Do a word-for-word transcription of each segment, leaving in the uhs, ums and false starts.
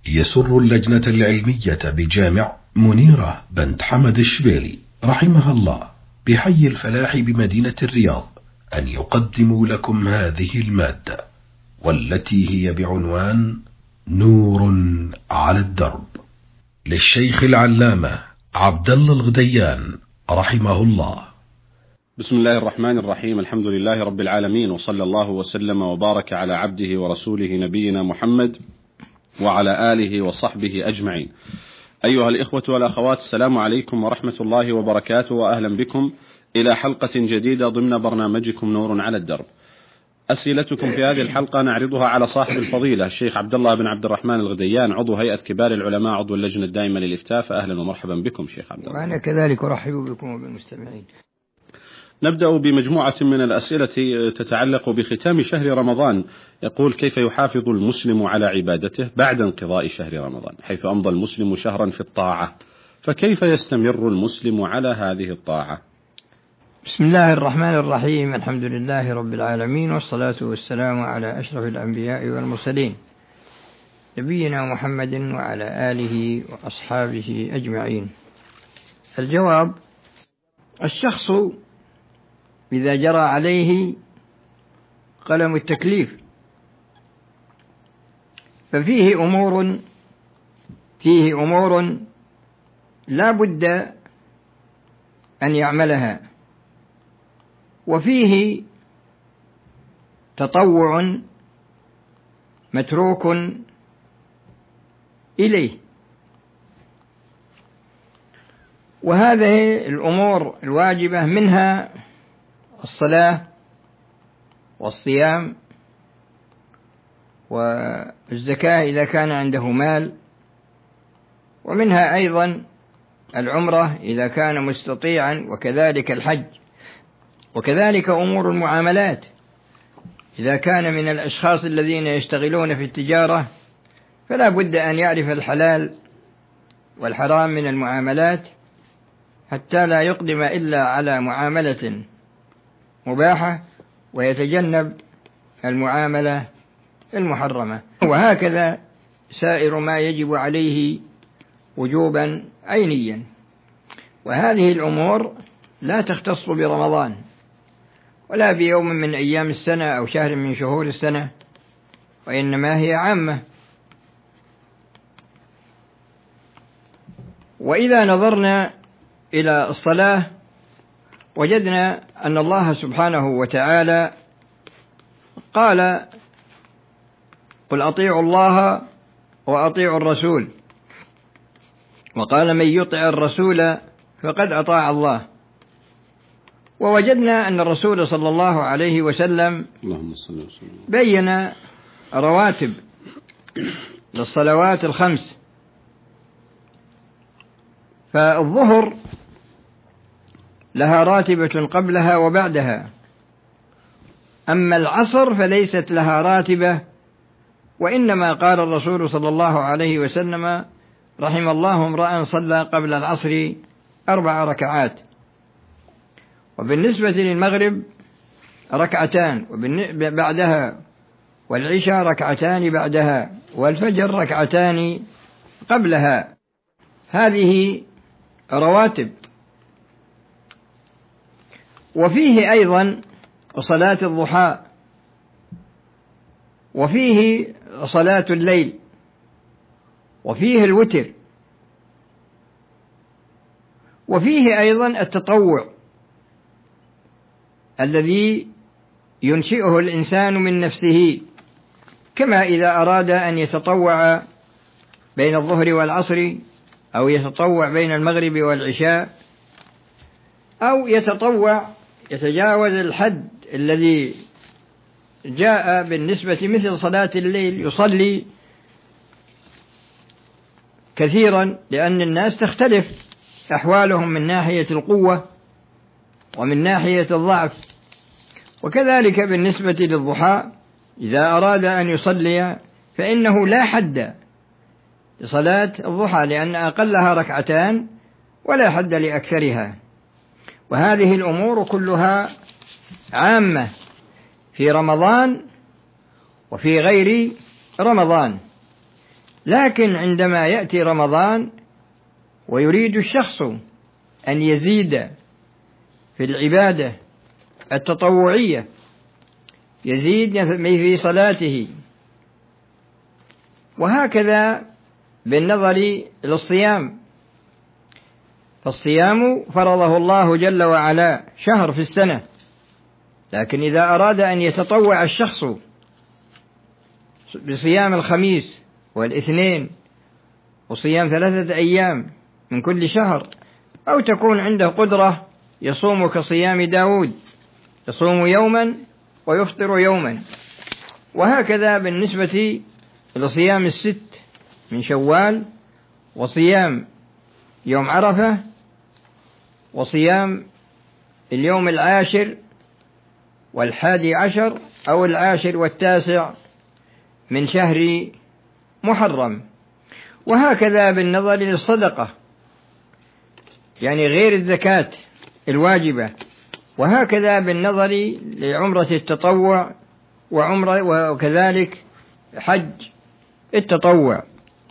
يسر اللجنة العلمية بجامع منيرة بنت حمد الشبيلي رحمها الله بحي الفلاح بمدينة الرياض أن يقدموا لكم هذه المادة، والتي هي بعنوان نور على الدرب، للشيخ العلامة عبد الله الغديان رحمه الله. بسم الله الرحمن الرحيم. الحمد لله رب العالمين، وصلى الله وسلم وبارك على عبده ورسوله نبينا محمد وعلى آله وصحبه أجمعين. أيها الإخوة والأخوات، السلام عليكم ورحمة الله وبركاته، وأهلا بكم إلى حلقة جديدة ضمن برنامجكم نور على الدرب. أسئلتكم في هذه الحلقة نعرضها على صاحب الفضيلة الشيخ عبد الله بن عبد الرحمن الغديان، عضو هيئة كبار العلماء، عضو اللجنة الدائمة للإفتاء. فأهلا ومرحبا بكم شيخ عبد الله. وأنا كذلك أرحب بكم وبالمستمعين. نبدأ بمجموعة من الأسئلة تتعلق بختام شهر رمضان. يقول: كيف يحافظ المسلم على عبادته بعد انقضاء شهر رمضان، حيث أمضى المسلم شهرا في الطاعة، فكيف يستمر المسلم على هذه الطاعة؟ بسم الله الرحمن الرحيم. الحمد لله رب العالمين، والصلاة والسلام على أشرف الأنبياء والمرسلين، نبينا محمد وعلى آله وأصحابه أجمعين. الجواب: الشخص إذا جرى عليه قلم التكليف ففيه أمور فيه أمور لا بد أن يعملها، وفيه تطوع متروك إليه. وهذه الأمور الواجبة منها الصلاة والصيام والزكاة إذا كان عنده مال، ومنها أيضا العمرة إذا كان مستطيعا، وكذلك الحج، وكذلك أمور المعاملات إذا كان من الأشخاص الذين يشتغلون في التجارة، فلا بد أن يعرف الحلال والحرام من المعاملات حتى لا يقدم إلا على معاملة مباحة ويتجنب المعاملة المحرمة. وهكذا سائر ما يجب عليه وجوبا عينيا. وهذه الأمور لا تختص برمضان ولا بيوم من أيام السنة أو شهر من شهور السنة، وإنما هي عامة. وإذا نظرنا إلى الصلاة وجدنا أن الله سبحانه وتعالى قال: قل أطيعوا الله وأطيعوا الرسول، وقال: من يطع الرسول فقد أطاع الله. ووجدنا أن الرسول صلى الله عليه وسلم بين رواتب للصلوات الخمس، فالظهر لها راتبة قبلها وبعدها، أما العصر فليست لها راتبة، وإنما قال الرسول صلى الله عليه وسلم: رحم الله امرأ صلى قبل العصر أربع ركعات. وبالنسبة للمغرب ركعتان بعدها، والعشاء ركعتان بعدها، والفجر ركعتان قبلها. هذه رواتب. وفيه أيضا صلاة الضحى، وفيه صلاة الليل، وفيه الوتر، وفيه أيضا التطوع الذي ينشئه الإنسان من نفسه، كما إذا أراد أن يتطوع بين الظهر والعصر، أو يتطوع بين المغرب والعشاء، أو يتطوع يتجاوز الحد الذي جاء بالنسبة مثل صلاة الليل، يصلي كثيرا، لأن الناس تختلف أحوالهم من ناحية القوة ومن ناحية الضعف. وكذلك بالنسبة للضحى، إذا أراد أن يصلي فإنه لا حد لصلاة الضحى، لأن أقلها ركعتان ولا حد لأكثرها. وهذه الأمور كلها عامة في رمضان وفي غير رمضان. لكن عندما يأتي رمضان ويريد الشخص أن يزيد في العبادة التطوعية، يزيد في صلاته، وهكذا بالنظر للصيام، فالصيام فرضه الله جل وعلا شهر في السنة، لكن إذا أراد أن يتطوع الشخص بصيام الخميس والاثنين وصيام ثلاثة أيام من كل شهر، أو تكون عنده قدرة يصوم كصيام داود، يصوم يوما ويفطر يوما، وهكذا بالنسبة لصيام الست من شوال، وصيام يوم عرفة، وصيام اليوم العاشر والحادي عشر أو العاشر والتاسع من شهر محرم، وهكذا بالنظر للصدقة يعني غير الزكاة الواجبة، وهكذا بالنظر لعمرة التطوع وعمرة وكذلك حج التطوع.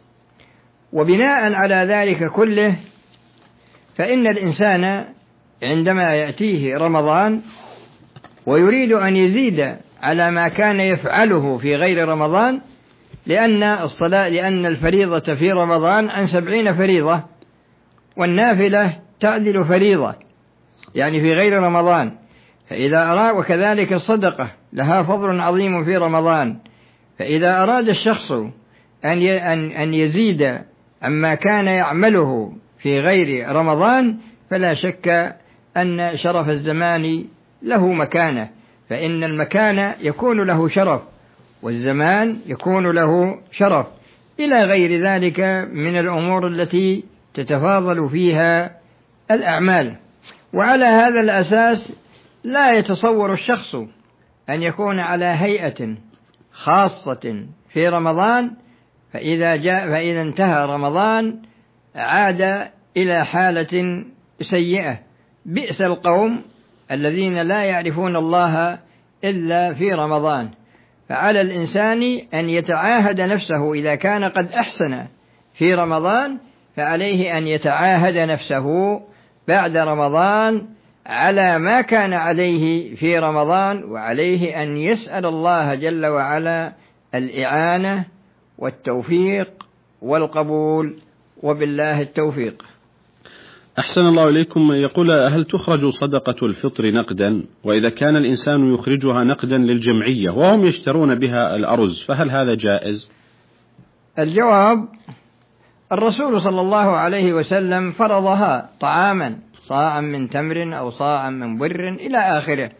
وبناء على ذلك كله فإن الإنسان عندما يأتيه رمضان ويريد أن يزيد على ما كان يفعله في غير رمضان، لأن الصلاة لأن الفريضة في رمضان عن سبعين فريضة، والنافلة تعدل فريضة يعني في غير رمضان، فإذا أراد وكذلك الصدقة لها فضل عظيم في رمضان، فإذا أراد الشخص أن أن يزيد عما كان يعمله في غير رمضان، فلا شك أن شرف الزمان له مكانة، فإن المكان يكون له شرف والزمان يكون له شرف، إلى غير ذلك من الأمور التي تتفاضل فيها الأعمال. وعلى هذا الأساس لا يتصور الشخص أن يكون على هيئة خاصة في رمضان، فإذا جاء فإذا انتهى رمضان عاد إلى حالة سيئة. بئس القوم الذين لا يعرفون الله إلا في رمضان. فعلى الإنسان أن يتعاهد نفسه إذا كان قد أحسن في رمضان، فعليه أن يتعاهد نفسه بعد رمضان على ما كان عليه في رمضان، وعليه أن يسأل الله جل وعلا الإعانة والتوفيق والقبول، وبالله التوفيق. أحسن الله إليكم. يقول: هل تخرج صدقة الفطر نقدا؟ وإذا كان الإنسان يخرجها نقدا للجمعية وهم يشترون بها الأرز، فهل هذا جائز؟ الجواب: الرسول صلى الله عليه وسلم فرضها طعاما، صاعا من تمر أو صاعا من بر إلى آخره.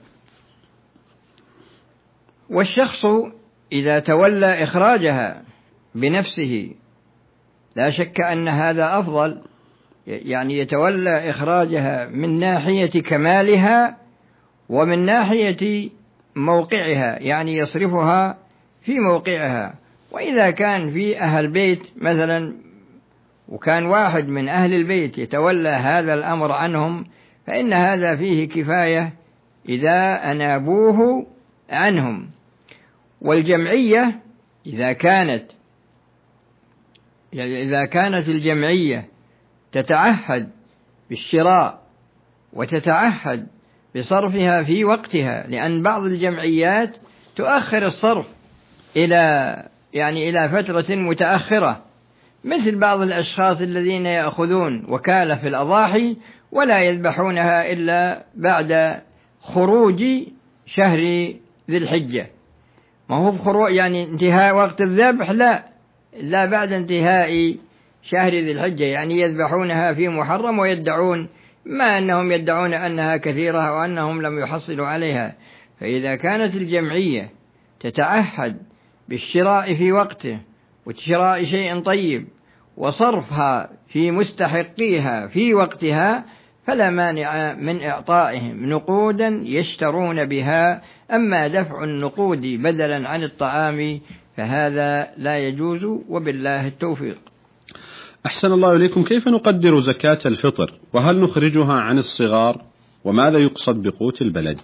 والشخص إذا تولى إخراجها بنفسه لا شك أن هذا أفضل، يعني يتولى إخراجها من ناحية كمالها ومن ناحية موقعها، يعني يصرفها في موقعها. وإذا كان في أهل بيت مثلا وكان واحد من أهل البيت يتولى هذا الأمر عنهم، فإن هذا فيه كفاية إذا أنابوه عنهم. والجمعية إذا كانت يعني إذا كانت الجمعية تتعهد بالشراء وتتعهد بصرفها في وقتها، لأن بعض الجمعيات تؤخر الصرف إلى يعني إلى فترة متأخرة، مثل بعض الأشخاص الذين يأخذون وكالة في الأضاحي ولا يذبحونها إلا بعد خروج شهر ذي الحجة. ما هو بخروج يعني انتهاء وقت الذبح، لا لا بعد انتهاء شهر ذي الحجة، يعني يذبحونها في محرم ويدعون ما أنهم يدعون أنها كثيرة وأنهم لم يحصلوا عليها. فإذا كانت الجمعية تتعهد بالشراء في وقته وشراء شيء طيب وصرفها في مستحقيها في وقتها، فلا مانع من إعطائهم نقودا يشترون بها. أما دفع النقود بدلا عن الطعام فهذا لا يجوز، وبالله التوفيق. أحسن الله إليكم. كيف نقدر زكاة الفطر؟ وهل نخرجها عن الصغار؟ وماذا يقصد بقوت البلد؟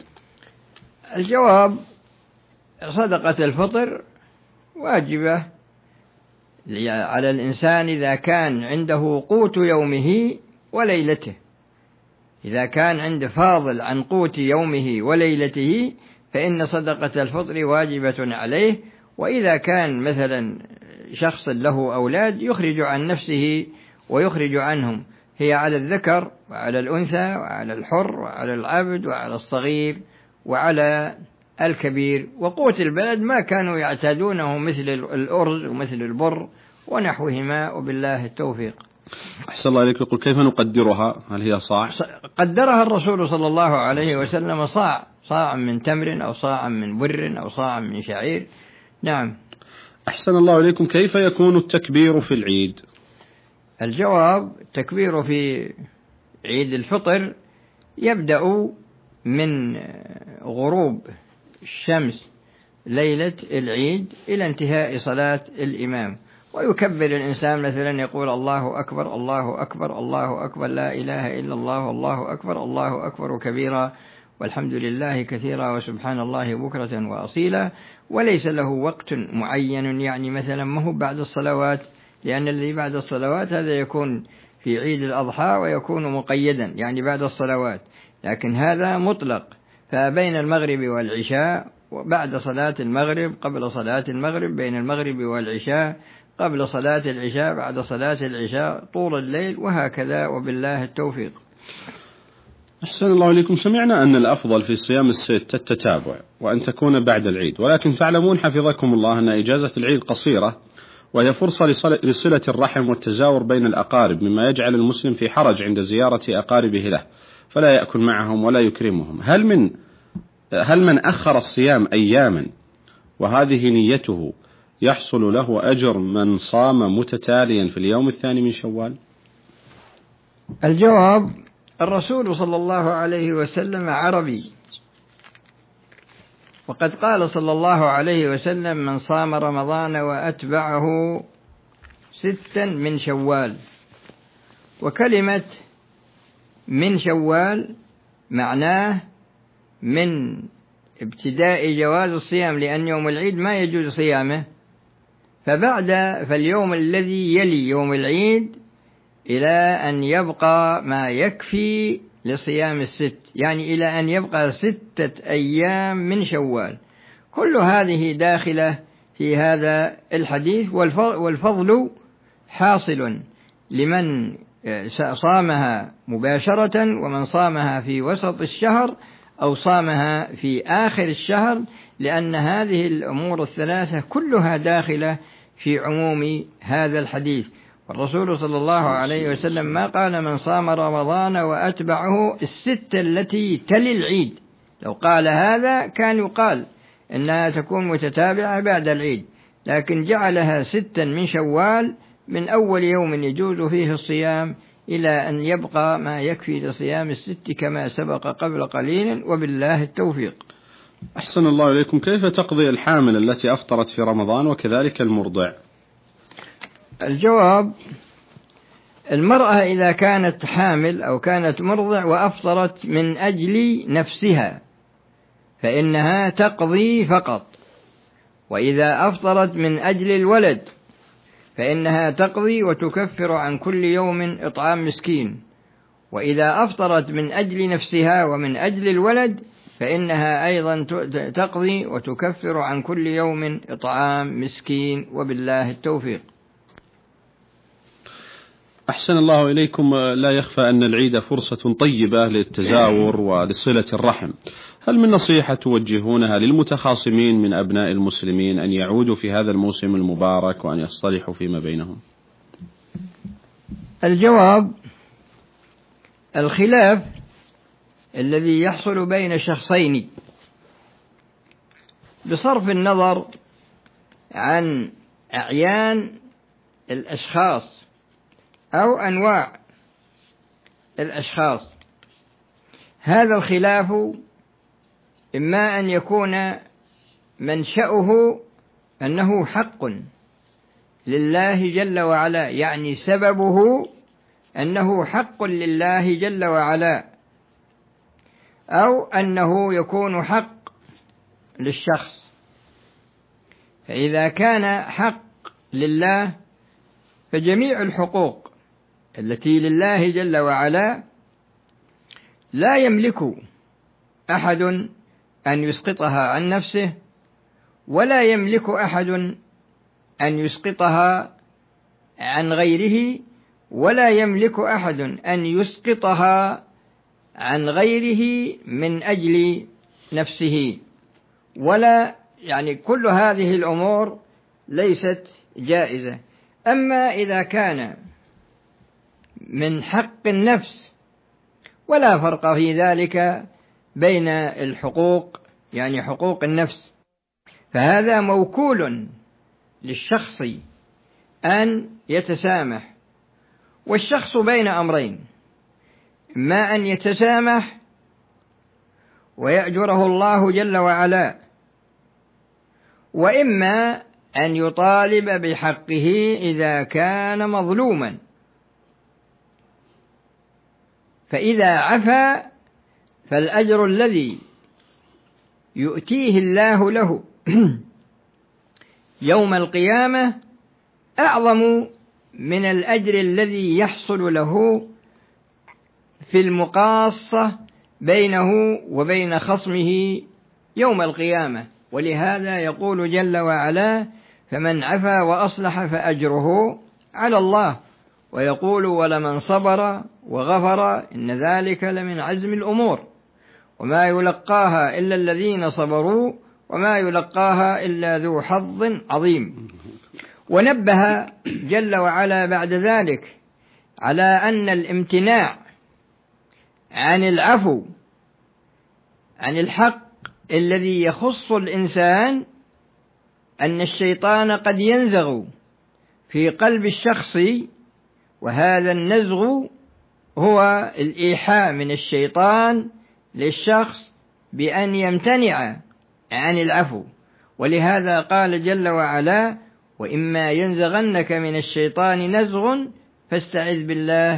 الجواب: صدقة الفطر واجبة على الإنسان إذا كان عنده قوت يومه وليلته، إذا كان عنده فاضل عن قوت يومه وليلته فإن صدقة الفطر واجبة عليه. وإذا كان مثلا شخص له أولاد يخرج عن نفسه ويخرج عنهم، هي على الذكر وعلى الأنثى وعلى الحر وعلى العبد وعلى الصغير وعلى الكبير. وقوت البلد ما كانوا يعتادونه مثل الأرز ومثل البر ونحوهما، وبالله التوفيق. أحسن الله إليك. يقول كيف نقدرها؟ هل هي صاع؟ قدرها الرسول صلى الله عليه وسلم صاع، صاع من تمر أو صاع من بر أو صاع من شعير. نعم. أحسن الله إليكم. كيف يكون التكبير في العيد؟ الجواب: التكبير في عيد الفطر يبدأ من غروب الشمس ليلة العيد إلى انتهاء صلاة الإمام، ويكبر الإنسان مثلا يقول الله أكبر الله أكبر الله أكبر لا إله إلا الله والله أكبر الله أكبر كبيرا والحمد لله كثيرا وسبحان الله بكرة وأصيلا، وليس له وقت معين، يعني مثلا ما هو بعد الصلوات، لأن الذي بعد الصلوات هذا يكون في عيد الأضحى ويكون مقيدا يعني بعد الصلوات، لكن هذا مطلق، فبين المغرب والعشاء وبعد صلاة المغرب قبل صلاة المغرب بين المغرب والعشاء قبل صلاة العشاء بعد صلاة العشاء طول الليل، وهكذا، وبالله التوفيق. أحسن الله إليكم. سمعنا أن الأفضل في صيام الست التتابع وأن تكون بعد العيد، ولكن تعلمون حفظكم الله أن إجازة العيد قصيرة، وهي فرصة لصلة الرحم والتزاور بين الأقارب، مما يجعل المسلم في حرج عند زيارة أقاربه له فلا يأكل معهم ولا يكرمهم. هل من هل من أخر الصيام أياما وهذه نيته يحصل له أجر من صام متتاليا في اليوم الثاني من شوال؟ الجواب: الرسول صلى الله عليه وسلم عربي، وقد قال صلى الله عليه وسلم: من صام رمضان وأتبعه ستا من شوال. وكلمة من شوال معناه من ابتداء جواز الصيام، لأن يوم العيد ما يجوز صيامه، فبعد فاليوم الذي يلي يوم العيد إلى أن يبقى ما يكفي لصيام الست، يعني إلى أن يبقى ستة أيام من شوال. كل هذه داخلة في هذا الحديث، والفضل حاصل لمن صامها مباشرة ومن صامها في وسط الشهر أو صامها في آخر الشهر، لأن هذه الأمور الثلاثة كلها داخلة في عموم هذا الحديث. والرسول صلى الله عليه وسلم ما قال من صام رمضان وأتبعه الستة التي تلي العيد، لو قال هذا كان يقال إنها تكون متتابعة بعد العيد، لكن جعلها ستا من شوال من أول يوم يجوز فيه الصيام إلى أن يبقى ما يكفي لصيام الست كما سبق قبل قليل، وبالله التوفيق. أحسن الله إليكم. كيف تقضي الحامل التي أفطرت في رمضان وكذلك المرضع؟ الجواب: المرأة إذا كانت حامل أو كانت مرضع وأفطرت من أجل نفسها فإنها تقضي فقط، وإذا أفطرت من أجل الولد فإنها تقضي وتكفر عن كل يوم إطعام مسكين، وإذا أفطرت من أجل نفسها ومن أجل الولد فإنها أيضا تقضي وتكفر عن كل يوم إطعام مسكين، وبالله التوفيق. أحسن الله إليكم. لا يخفى أن العيد فرصة طيبة للتزاور ولصلة الرحم، هل من نصيحة توجهونها للمتخاصمين من أبناء المسلمين أن يعودوا في هذا الموسم المبارك وأن يصطلحوا فيما بينهم؟ الجواب: الخلاف الذي يحصل بين شخصين بصرف النظر عن أعيان الأشخاص أو أنواع الأشخاص، هذا الخلاف إما أن يكون منشأه أنه حق لله جل وعلا، يعني سببه أنه حق لله جل وعلا، أو أنه يكون حق للشخص. فإذا كان حق لله فجميع الحقوق التي لله جل وعلا لا يملك أحد أن يسقطها عن نفسه، ولا يملك أحد أن يسقطها عن غيره، ولا يملك أحد أن يسقطها عن غيره من أجل نفسه، ولا يعني كل هذه الأمور ليست جائزة. أما إذا كان من حق النفس ولا فرق في ذلك بين الحقوق، يعني حقوق النفس، فهذا موكول للشخص أن يتسامح. والشخص بين أمرين: إما أن يتسامح ويأجره الله جل وعلا، وإما أن يطالب بحقه إذا كان مظلوما. فإذا عفا فالأجر الذي يؤتيه الله له يوم القيامة أعظم من الأجر الذي يحصل له في المقاصة بينه وبين خصمه يوم القيامة. ولهذا يقول جل وعلا: فمن عفا وأصلح فأجره على الله. ويقول: ولمن صبر وغفر إن ذلك لمن عزم الأمور، وما يلقاها إلا الذين صبروا وما يلقاها إلا ذو حظ عظيم. ونبه جل وعلا بعد ذلك على أن الامتناع عن العفو عن الحق الذي يخص الإنسان، أن الشيطان قد ينزغ في قلب الشخص، وهذا النزغ هو الإيحاء من الشيطان للشخص بأن يمتنع عن العفو. ولهذا قال جل وعلا: وإما ينزغنك من الشيطان نزغ فاستعذ بالله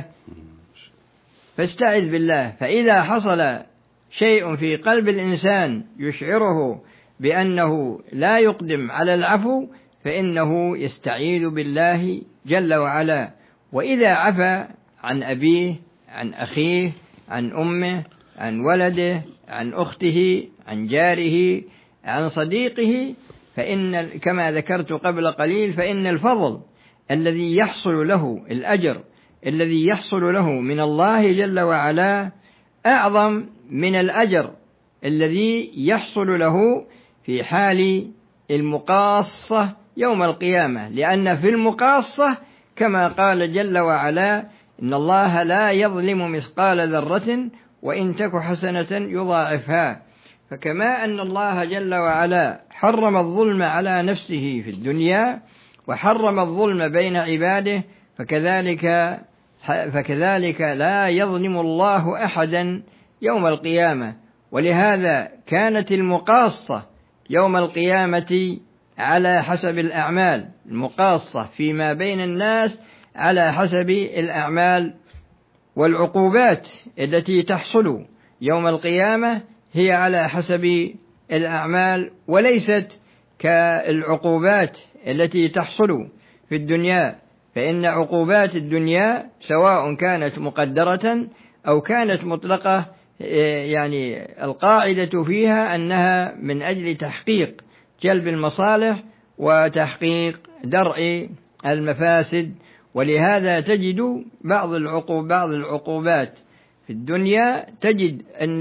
فاستعذ بالله. فإذا حصل شيء في قلب الإنسان يشعره بأنه لا يقدم على العفو، فإنه يستعيذ بالله جل وعلا. وإذا عفا عن أبيه، عن أخيه، عن أمه، عن ولده، عن أخته، عن جاره، عن صديقه، فإن كما ذكرت قبل قليل فإن الفضل الذي يحصل له، الأجر الذي يحصل له من الله جل وعلا أعظم من الأجر الذي يحصل له في حال المقاصة يوم القيامة. لأن في المقاصة كما قال جل وعلا: إن الله لا يظلم مثقال ذرة وإن تك حسنة يضاعفها. فكما أن الله جل وعلا حرم الظلم على نفسه في الدنيا وحرم الظلم بين عباده، فكذلك فكذلك لا يظلم الله أحدا يوم القيامة. ولهذا كانت المقاصة يوم القيامة على حسب الأعمال، المقاصة فيما بين الناس على حسب الأعمال، والعقوبات التي تحصل يوم القيامة هي على حسب الأعمال، وليست كالعقوبات التي تحصل في الدنيا. فإن عقوبات الدنيا سواء كانت مقدرة أو كانت مطلقة، يعني القاعدة فيها أنها من أجل تحقيق جلب المصالح وتحقيق درء المفاسد. ولهذا تجد بعض العقوب بعض العقوبات في الدنيا تجد أن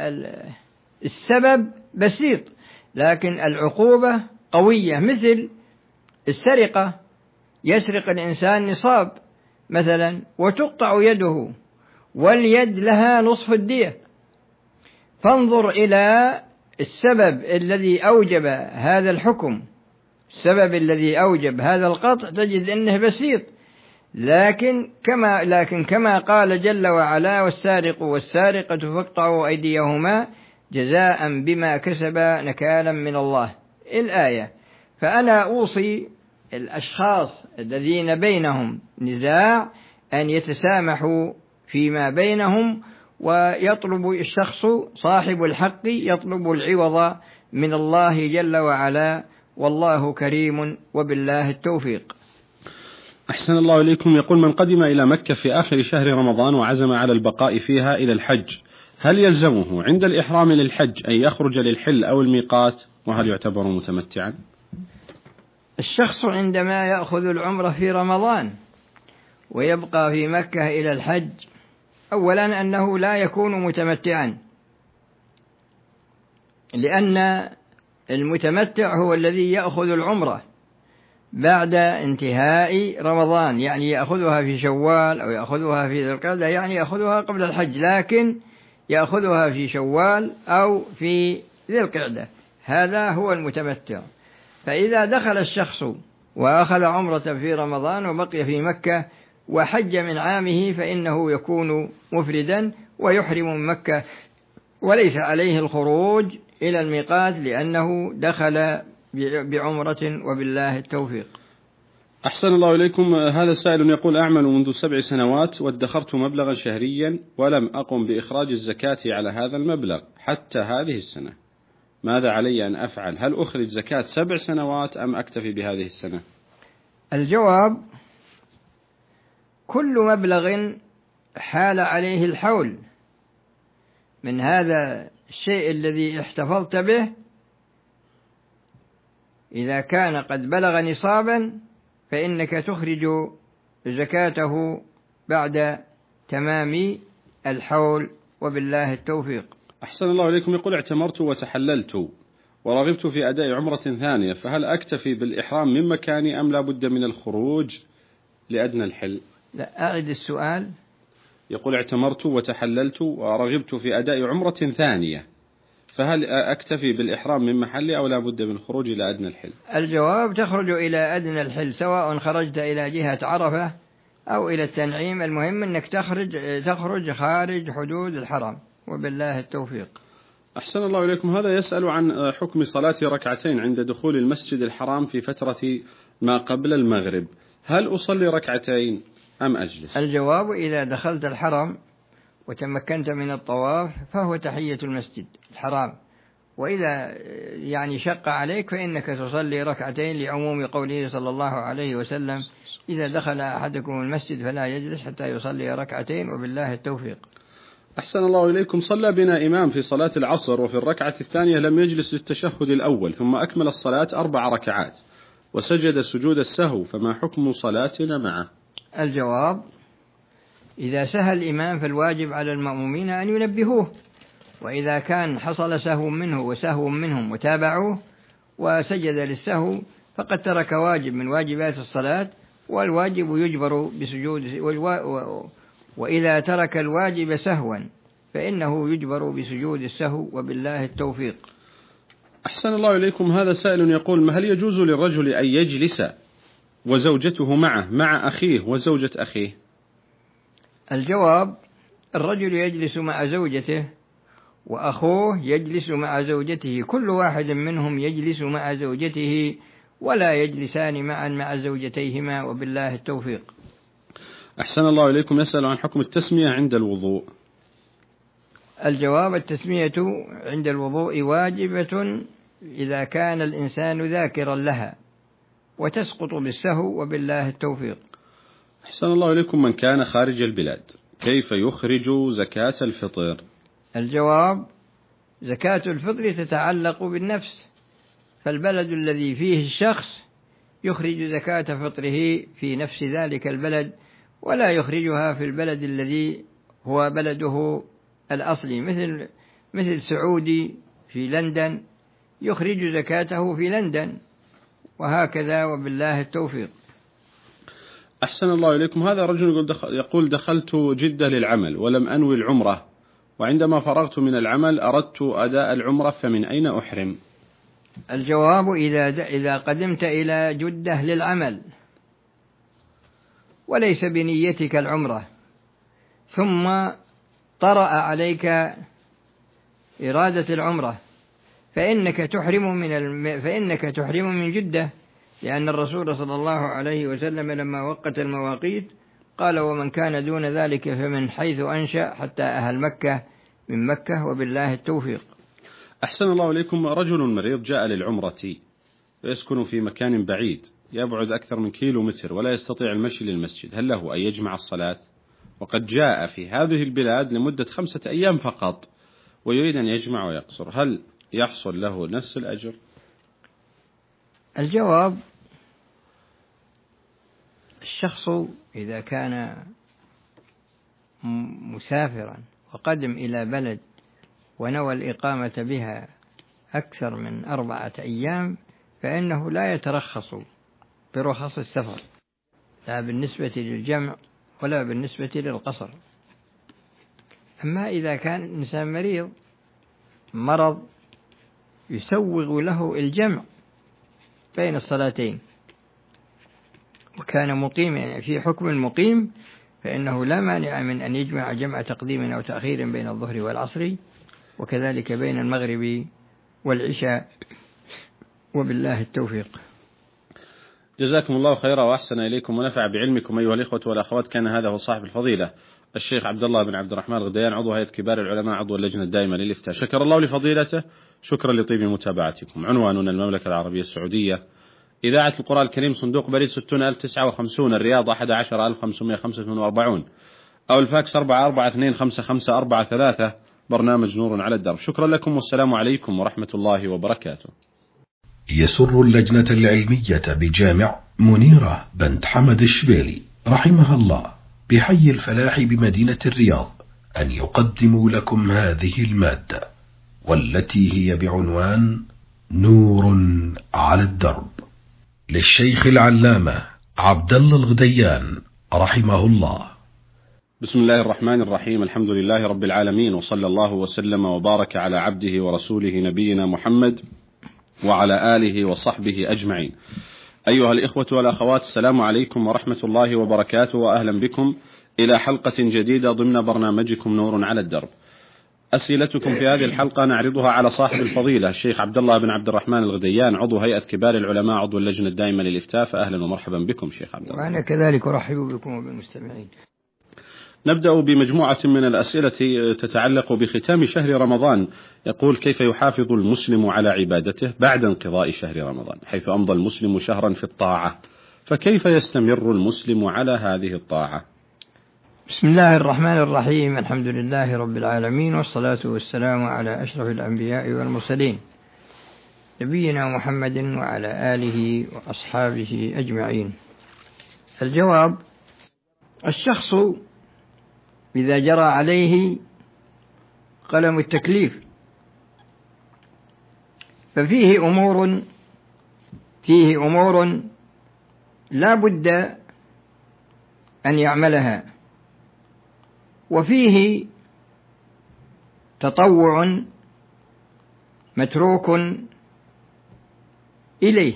السبب بسيط لكن العقوبة قوية، مثل السرقة، يسرق الإنسان نصاب مثلا وتقطع يده، واليد لها نصف الدية. فانظر إلى السبب الذي أوجب هذا الحكم، السبب الذي أوجب هذا القطع تجد أنه بسيط، لكن كما لكن كما قال جل وعلا: والسارق والسارقة فاقطعوا أيديهما جزاء بما كسبا نكالا من الله، الآية. فأنا أوصي الأشخاص الذين بينهم نزاع أن يتسامحوا فيما بينهم، ويطلب الشخص صاحب الحق يطلب العوض من الله جل وعلا، والله كريم وبالله التوفيق. أحسن الله إليكم. يقول: من قدم إلى مكة في آخر شهر رمضان وعزم على البقاء فيها إلى الحج، هل يلزمه عند الإحرام للحج أن يخرج للحل أو الميقات؟ وهل يعتبر متمتعا؟ الشخص عندما يأخذ العمرة في رمضان ويبقى في مكة إلى الحج، أولا أنه لا يكون متمتعا، لأن المتمتع هو الذي يأخذ العمرة بعد انتهاء رمضان، يعني يأخذها في شوال أو يأخذها في ذي القعدة، يعني يأخذها قبل الحج، لكن يأخذها في شوال أو في ذي القعدة، هذا هو المتمتع. فإذا دخل الشخص وأخذ عمرة في رمضان وبقي في مكة وحج من عامه، فإنه يكون مفردا ويحرم من مكة، وليس عليه الخروج إلى الميقات لأنه دخل بعمرة، وبالله التوفيق. أحسن الله إليكم. هذا سائل يقول: أعمل منذ سبع سنوات وادخرت مبلغا شهريا ولم أقم بإخراج الزكاة على هذا المبلغ حتى هذه السنة، ماذا علي أن أفعل؟ هل أخرج زكاة سبع سنوات أم أكتفي بهذه السنة؟ الجواب: كل مبلغ حال عليه الحول من هذا الشيء الذي احتفظت به، إذا كان قد بلغ نصابا فإنك تخرج زكاته بعد تمام الحول، وبالله التوفيق. أحسن الله إليكم. يقول: اعتمرت وتحللت ورغبت في أداء عمرة ثانية، فهل أكتفي بالإحرام من مكاني أم لا بد من الخروج لأدنى الحل؟ لا، أعد السؤال. يقول: اعتمرت وتحللت ورغبت في أداء عمرة ثانية، فهل أكتفي بالإحرام من محلي أو لا بد من الخروج إلى أدنى الحل؟ الجواب: تخرج إلى أدنى الحل، سواء خرجت إلى جهة عرفة أو إلى التنعيم، المهم أنك تخرج تخرج خارج حدود الحرم، وبالله التوفيق. أحسن الله إليكم. هذا يسأل عن حكم صلاة ركعتين عند دخول المسجد الحرام في فترة ما قبل المغرب، هل أصلي ركعتين أم أجلس؟ الجواب: إذا دخلت الحرم وتمكنت من الطواف فهو تحية المسجد الحرام، وإذا يعني شق عليك فإنك تصلي ركعتين، لعموم قوله صلى الله عليه وسلم: إذا دخل أحدكم المسجد فلا يجلس حتى يصلي ركعتين، وبالله التوفيق. أحسن الله إليكم. صلى بنا إمام في صلاة العصر وفي الركعة الثانية لم يجلس للتشهد الأول، ثم أكمل الصلاة أربع ركعات وسجد سجود السهو، فما حكم صلاتنا معه؟ الجواب: إذا سهى الإمام فالواجب على المأمومين أن ينبهوه، وإذا كان حصل سهو منه وسهو منهم وتابعوه وسجد للسهو فقد ترك واجب من واجبات الصلاة، والواجب يجبر بسجود، وإذا ترك الواجب سهوا فإنه يجبر بسجود السهو، وبالله التوفيق. أحسن الله إليكم. هذا سائل يقول: هل يجوز للرجل أن يجلس وزوجته معه مع أخيه وزوجة أخيه؟ الجواب: الرجل يجلس مع زوجته وأخوه يجلس مع زوجته، كل واحد منهم يجلس مع زوجته، ولا يجلسان معا مع زوجتيهما، وبالله التوفيق. أحسن الله إليكم. يسأل عن حكم التسمية عند الوضوء. الجواب: التسمية عند الوضوء واجبة إذا كان الإنسان ذاكرا لها، وتسقط بالسهو، وبالله التوفيق. أحسن الله إليكم. من كان خارج البلاد كيف يخرج زكاة الفطر؟ الجواب: زكاة الفطر تتعلق بالنفس، فالبلد الذي فيه الشخص يخرج زكاة فطره في نفس ذلك البلد، ولا يخرجها في البلد الذي هو بلده الأصلي، مثل مثل سعودي في لندن يخرج زكاته في لندن، وهكذا، وبالله التوفيق. أحسن الله إليكم. هذا رجل يقول: دخلت جدة للعمل ولم أنوي العمرة، وعندما فرغت من العمل أردت أداء العمرة، فمن أين أحرم؟ الجواب: إذا إذا قدمت إلى جدة للعمل وليس بنيتك العمرة، ثم طرأ عليك إرادة العمرة، فإنك تحرم من الم... فإنك تحرم من جدة، لأن الرسول صلى الله عليه وسلم لما وقت المواقيت قال: ومن كان دون ذلك فمن حيث أنشأ حتى أهل مكة من مكة، وبالله التوفيق. أحسن الله إليكم. رجل مريض جاء للعمرة ويسكن في مكان بعيد، يبعد أكثر من كيلو متر ولا يستطيع المشي للمسجد، هل له أن يجمع الصلاة؟ وقد جاء في هذه البلاد لمدة خمسة أيام فقط ويريد أن يجمع ويقصر، هل يحصل له نفس الأجر؟ الجواب: الشخص إذا كان مسافرا وقدم إلى بلد ونوى الإقامة بها أكثر من أربعة أيام فإنه لا يترخص برخص السفر، لا بالنسبة للجمع ولا بالنسبة للقصر. أما إذا كان الإنسان مريض مرض يسوغ له الجمع بين الصلاتين وكان مقيم، يعني في حكم المقيم، فإنه لا مانع من أن يجمع جمع تقديم أو تأخير بين الظهر والعصر، وكذلك بين المغرب والعشاء، وبالله التوفيق. جزاكم الله خيرا وأحسن إليكم ونفع بعلمكم أيها الإخوة والأخوات. كان هذا هو صاحب الفضيلة الشيخ عبد الله بن عبد الرحمن الغديان، عضو هيئة كبار العلماء، عضو اللجنة الدائمة للإفتاء. شكر الله لفضيلته، شكرا لطيب متابعتكم. عنواننا المملكة العربية السعودية، إذاعة القرآن الكريم، صندوق بريد ستون ألف وتسعة وخمسين، الرياض أحد عشر ألف وخمسمائة وخمسة وأربعين، أو الفاكس أربعة أربعة اثنين خمسة خمسة أربعة ثلاثة. برنامج نور على الدرب. شكرا لكم والسلام عليكم ورحمة الله وبركاته. يسر اللجنة العلمية بجامع منيرة بنت حمد الشبيلي رحمها الله بحي الفلاح بمدينة الرياض أن يقدموا لكم هذه المادة، والتي هي بعنوان نور على الدرب، للشيخ العلامة عبد الله الغديان رحمه الله. بسم الله الرحمن الرحيم، الحمد لله رب العالمين، وصلى الله وسلم وبارك على عبده ورسوله نبينا محمد وعلى آله وصحبه أجمعين. أيها الإخوة والأخوات، السلام عليكم ورحمة الله وبركاته، وأهلا بكم إلى حلقة جديدة ضمن برنامجكم نور على الدرب. أسئلتكم في هذه الحلقة نعرضها على صاحب الفضيلة الشيخ عبد الله بن عبد الرحمن الغديان، عضو هيئة كبار العلماء، عضو اللجنة الدائمة للإفتاء. فأهلا ومرحبا بكم شيخ عبد الله. وأنا كذلك أرحب بكم وبالمستمعين. نبدأ بمجموعة من الأسئلة تتعلق بختام شهر رمضان. يقول: كيف يحافظ المسلم على عبادته بعد انقضاء شهر رمضان، حيث أمضى المسلم شهرا في الطاعة، فكيف يستمر المسلم على هذه الطاعة؟ بسم الله الرحمن الرحيم، الحمد لله رب العالمين، والصلاة والسلام على أشرف الأنبياء والمرسلين، نبينا محمد وعلى آله وأصحابه أجمعين. الجواب: الشخص إذا جرى عليه قلم التكليف ففيه أمور فيه أمور لا بد أن يعملها، وفيه تطوع متروك إليه.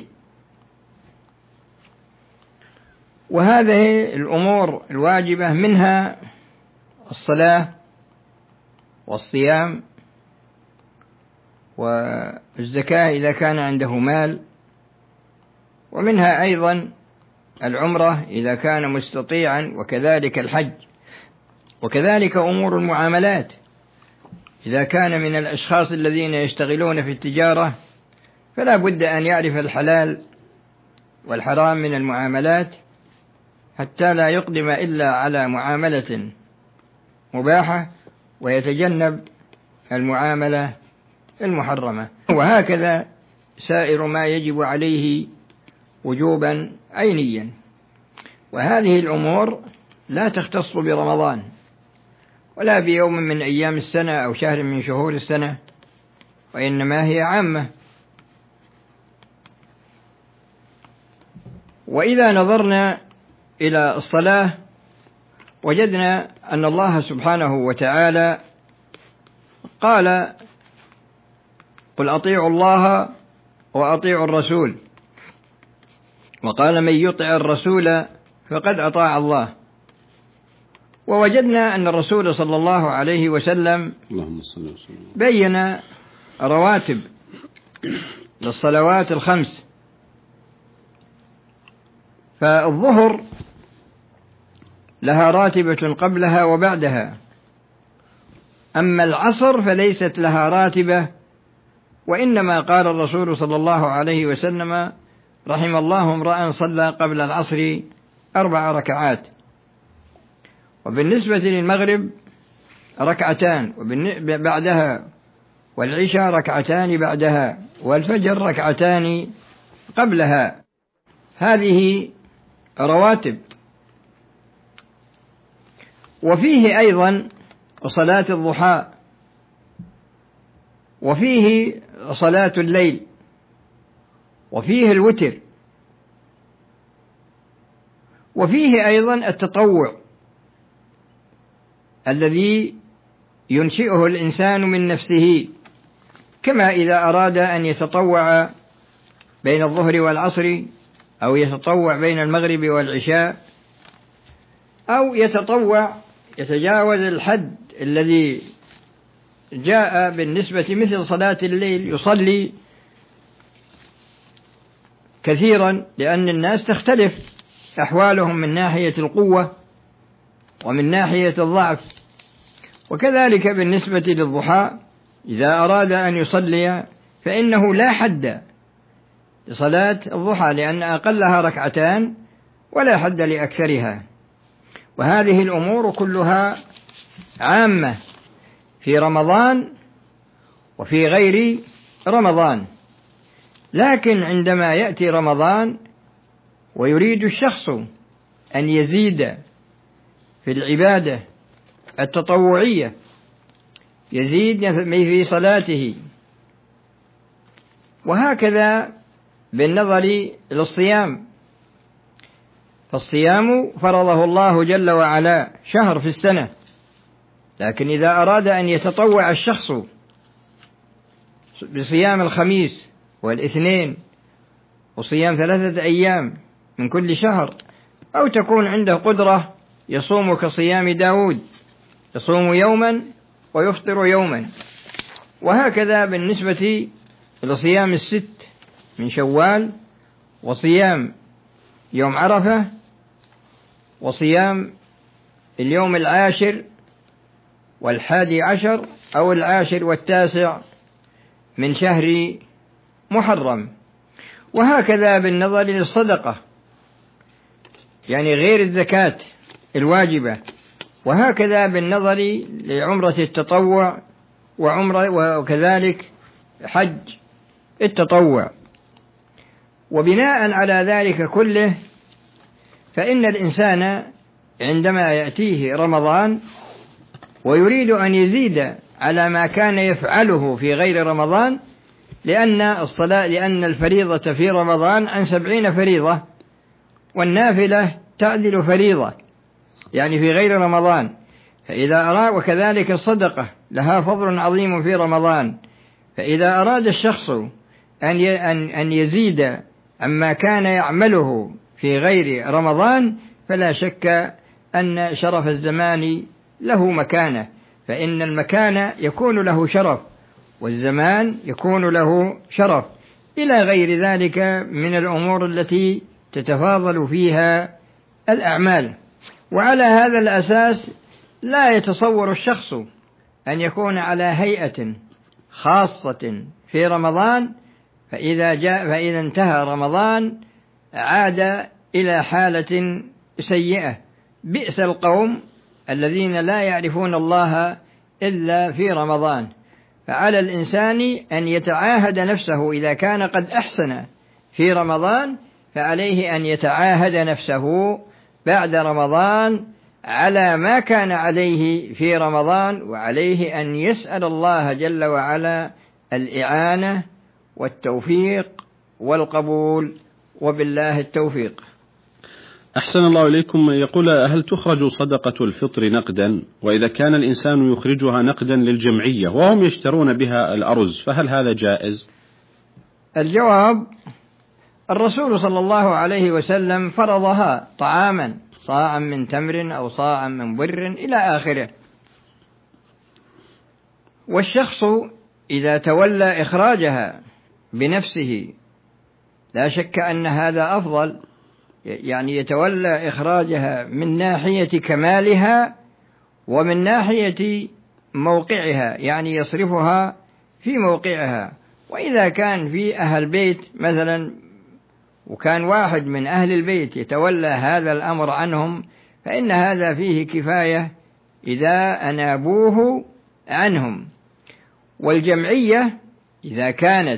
وهذه الأمور الواجبة منها الصلاة والصيام والزكاة إذا كان عنده مال، ومنها أيضا العمرة إذا كان مستطيعا، وكذلك الحج، وكذلك أمور المعاملات إذا كان من الأشخاص الذين يشتغلون في التجارة فلا بد أن يعرف الحلال والحرام من المعاملات حتى لا يقدم إلا على معاملة مباحة ويتجنب المعاملة المحرمة. وهكذا سائر ما يجب عليه وجوبا عينيا. وهذه الأمور لا تختص برمضان ولا بيوم من أيام السنة أو شهر من شهور السنة، وإنما هي عامة. وإذا نظرنا إلى الصلاة وجدنا أن الله سبحانه وتعالى قال: قل أطيعوا الله وأطيعوا الرسول، وقال: من يطع الرسول فقد أطاع الله. ووجدنا أن الرسول صلى الله عليه وسلم بين رواتب للصلوات الخمس، فالظهر لها راتبة قبلها وبعدها، أما العصر فليست لها راتبة، وإنما قال الرسول صلى الله عليه وسلم: رحم الله امرأ صلى قبل العصر أربع ركعات، وبالنسبة للمغرب ركعتان بعدها، والعشاء ركعتان بعدها، والفجر ركعتان قبلها. هذه رواتب. وفيه أيضا صلاة الضحى، وفيه صلاة الليل، وفيه الوتر، وفيه أيضا التطوع الذي ينشئه الإنسان من نفسه، كما إذا أراد أن يتطوع بين الظهر والعصر، أو يتطوع بين المغرب والعشاء، أو يتطوع يتجاوز الحد الذي جاء بالنسبة مثل صلاة الليل، يصلي كثيرا، لأن الناس تختلف أحوالهم من ناحية القوة ومن ناحية الضعف. وكذلك بالنسبة للضحى، إذا أراد أن يصلي فإنه لا حد لصلاة الضحى، لأن أقلها ركعتان ولا حد لأكثرها. وهذه الأمور كلها عامة في رمضان وفي غير رمضان، لكن عندما يأتي رمضان ويريد الشخص أن يزيد في العبادة التطوعية، يزيد في صلاته، وهكذا بالنظر للصيام، فالصيام فرضه الله جل وعلا شهر في السنة، لكن إذا أراد أن يتطوع الشخص بصيام الخميس والاثنين وصيام ثلاثة أيام من كل شهر، أو تكون عنده قدرة يصوم كصيام داود، يصوم يوما ويفطر يوما، وهكذا بالنسبة لصيام الست من شوال، وصيام يوم عرفة، وصيام اليوم العاشر والحادي عشر أو العاشر والتاسع من شهر محرم. وهكذا بالنظر للصدقة، يعني غير الزكاة الواجبة، وهكذا بالنظر لعمرة التطوع وعمرة، وكذلك حج التطوع. وبناء على ذلك كله، فإن الإنسان عندما يأتيه رمضان ويريد أن يزيد على ما كان يفعله في غير رمضان، لأن الصلاة لأن الفريضة في رمضان عن سبعين فريضة، والنافلة تعدل فريضة يعني في غير رمضان. فإذا أراد، وكذلك الصدقة لها فضل عظيم في رمضان، فإذا أراد الشخص أن أن يزيد عما كان يعمله في غير رمضان، فلا شك أن شرف الزمان له مكانة، فإن المكان يكون له شرف والزمان يكون له شرف، إلى غير ذلك من الأمور التي تتفاضل فيها الأعمال. وعلى هذا الأساس لا يتصور الشخص أن يكون على هيئة خاصة في رمضان، فإذا جاء فإذا انتهى رمضان عاد إلى حالة سيئة. بئس القوم الذين لا يعرفون الله إلا في رمضان. فعلى الإنسان أن يتعاهد نفسه، إذا كان قد أحسن في رمضان فعليه أن يتعاهد نفسه بعد رمضان على ما كان عليه في رمضان، وعليه أن يسأل الله جل وعلا الإعانة والتوفيق والقبول، وبالله التوفيق. أحسن الله إليكم. يقول: هل تخرج صدقة الفطر نقدا؟ وإذا كان الإنسان يخرجها نقدا للجمعية وهم يشترون بها الأرز، فهل هذا جائز؟ الجواب: الرسول صلى الله عليه وسلم فرضها طعاما، صاعا من تمر أو صاعا من بر إلى آخره. والشخص إذا تولى إخراجها بنفسه لا شك أن هذا أفضل، يعني يتولى إخراجها من ناحية كمالها ومن ناحية موقعها، يعني يصرفها في موقعها. وإذا كان في أهل بيت مثلا وكان واحد من أهل البيت يتولى هذا الأمر عنهم، فإن هذا فيه كفاية إذا أنابوه عنهم. والجمعية إذا كانت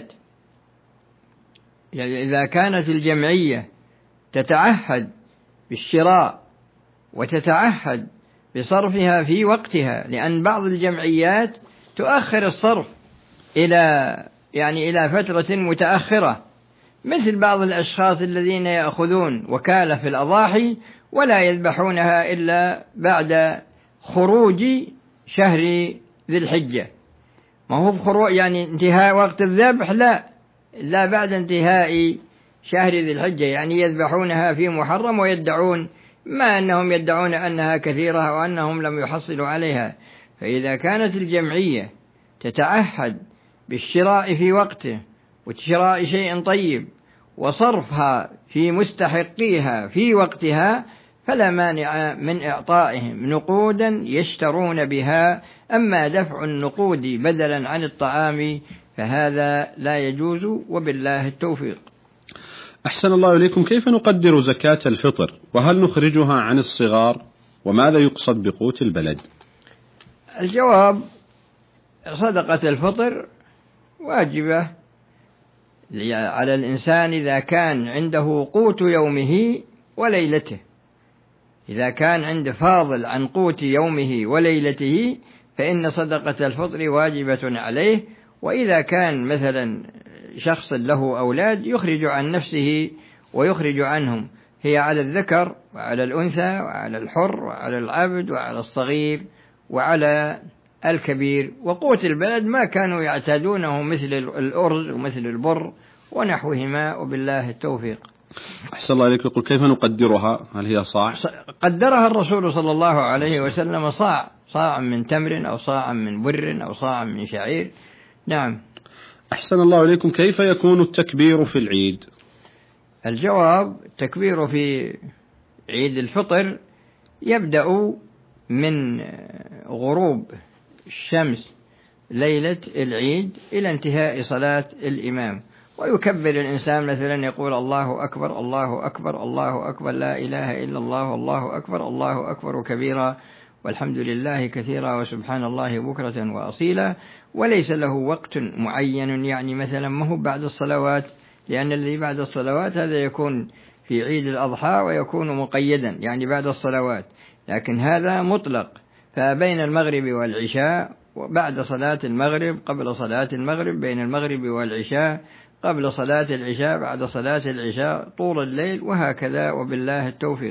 يعني إذا كانت الجمعية تتعهد بالشراء وتتعهد بصرفها في وقتها، لأن بعض الجمعيات تؤخر الصرف إلى يعني إلى فترة متأخرة، مثل بعض الأشخاص الذين يأخذون وكالة في الأضاحي ولا يذبحونها إلا بعد خروج شهر ذي الحجة. ما هو بخروج يعني انتهاء وقت الذبح، لا لا بعد انتهاء شهر ذي الحجة، يعني يذبحونها في محرم ويدعون ما أنهم يدعون أنها كثيرة وأنهم لم يحصلوا عليها. فإذا كانت الجمعية تتعهد بالشراء في وقته وشراء شيء طيب وصرفها في مستحقيها في وقتها، فلا مانع من إعطائهم نقودا يشترون بها. أما دفع النقود بدلا عن الطعام فهذا لا يجوز، وبالله التوفيق. أحسن الله إليكم. كيف نقدر زكاة الفطر، وهل نخرجها عن الصغار، وماذا يقصد بقوت البلد؟ الجواب: صدقة الفطر واجبة على الإنسان إذا كان عنده قوت يومه وليلته. إذا كان عنده فاضل عن قوت يومه وليلته فإن صدقة الفطر واجبة عليه. وإذا كان مثلا شخص له أولاد يخرج عن نفسه ويخرج عنهم، هي على الذكر وعلى الأنثى وعلى الحر وعلى العبد وعلى الصغير وعلى الكبير. وقوت البلد ما كانوا يعتادونه مثل الأرز ومثل البر ونحوهما، وبالله التوفيق. أحسن الله إليك. يقول: كيف نقدرها؟ هل هي صاع؟ قدرها الرسول صلى الله عليه وسلم صاع، صاع من تمر أو صاع من بر أو صاع من شعير. نعم. أحسن الله إليكم. كيف يكون التكبير في العيد؟ الجواب: التكبير في عيد الفطر يبدأ من غروب الشمس ليلة العيد إلى انتهاء صلاة الإمام، ويكبر الإنسان مثلا يقول: الله أكبر الله أكبر الله أكبر لا إله إلا الله الله أكبر الله أكبر كبيرا والحمد لله كثيرا وسبحان الله بكرة وأصيلا. وليس له وقت معين، يعني مثلا ما هو بعد الصلوات، لأن الذي بعد الصلوات هذا يكون في عيد الأضحى ويكون مقيدا يعني بعد الصلوات، لكن هذا مطلق. فبين المغرب والعشاء وبعد صلاة المغرب، قبل صلاة المغرب، بين المغرب والعشاء، قبل صلاة العشاء، بعد صلاة العشاء، طول الليل، وهكذا، وبالله التوفيق.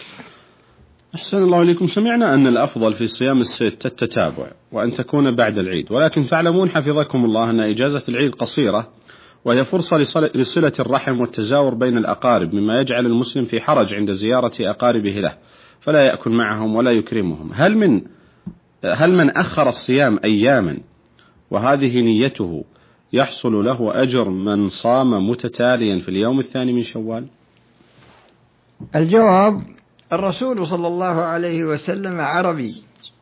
أحسن الله إليكم. سمعنا أن الأفضل في صيام الست التتابع وأن تكون بعد العيد، ولكن تعلمون حفظكم الله أن إجازة العيد قصيرة، وهي فرصة لصلة الرحم والتزاور بين الأقارب، مما يجعل المسلم في حرج عند زيارة أقاربه له، فلا يأكل معهم ولا يكرمهم. هل من هل من أخر الصيام أياما وهذه نيته يحصل له أجر من صام متتاليا في اليوم الثاني من شوال؟ الجواب: الرسول صلى الله عليه وسلم عربي،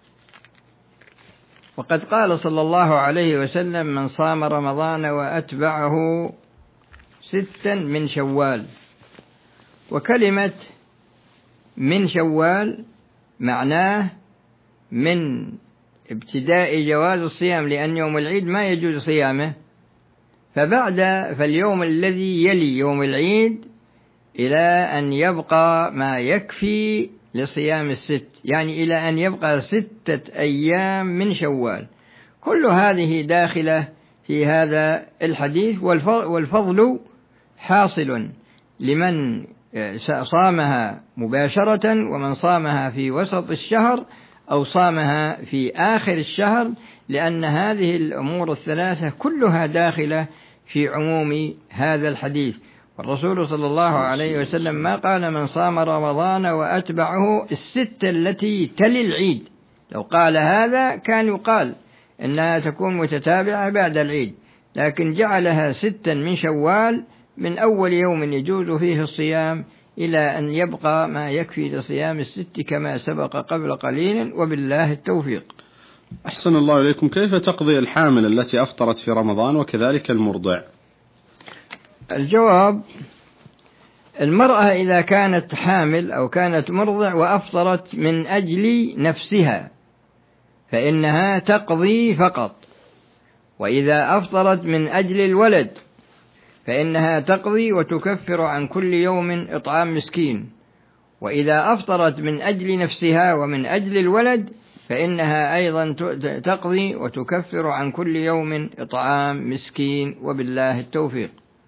وقد قال صلى الله عليه وسلم: من صام رمضان وأتبعه ستا من شوال. وكلمة من شوال معناه من ابتداء جواز الصيام، لأن يوم العيد ما يجوز صيامه، فبعد فاليوم الذي يلي يوم العيد إلى أن يبقى ما يكفي لصيام الست، يعني إلى أن يبقى ستة أيام من شوال. كل هذه داخلة في هذا الحديث، والفضل حاصل لمن صامها مباشرة، ومن صامها في وسط الشهر، أو صامها في آخر الشهر، لأن هذه الأمور الثلاثة كلها داخلة في عموم هذا الحديث. والرسول صلى الله عليه وسلم ما قال من صام رمضان وأتبعه الستة التي تلي العيد. لو قال هذا كان يقال إنها تكون متتابعة بعد العيد، لكن جعلها ستا من شوال من أول يوم يجوز فيه الصيام إلى أن يبقى ما يكفي لصيام الست كما سبق قبل قليل، وبالله التوفيق. أحسن الله إليكم. كيف تقضي الحامل التي أفطرت في رمضان وكذلك المرضع؟ الجواب: المرأة إذا كانت حامل أو كانت مرضع وأفطرت من أجل نفسها فإنها تقضي فقط، وإذا أفطرت من أجل الولد فإنها تقضي وتكفر عن كل يوم إطعام مسكين، وإذا أفطرت من أجل نفسها ومن أجل الولد فإنها أيضا تقضي وتكفر عن كل يوم إطعام مسكين، وبالله التوفيق.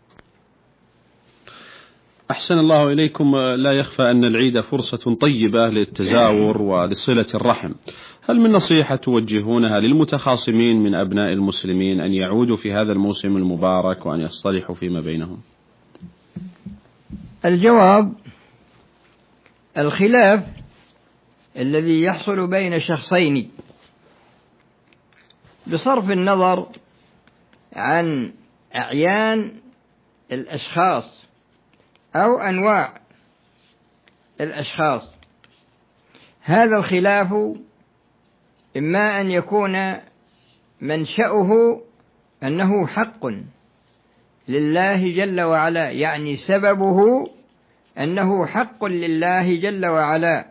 أحسن الله إليكم. لا يخفى أن العيد فرصة طيبة للتزاور ولصلة الرحم، هل من نصيحة توجهونها للمتخاصمين من أبناء المسلمين أن يعودوا في هذا الموسم المبارك وأن يصطلحوا فيما بينهم؟ الجواب: الخلاف الذي يحصل بين شخصين بصرف النظر عن أعيان الأشخاص أو أنواع الأشخاص، هذا الخلاف إما أن يكون منشأه أنه حق لله جل وعلا، يعني سببه أنه حق لله جل وعلا،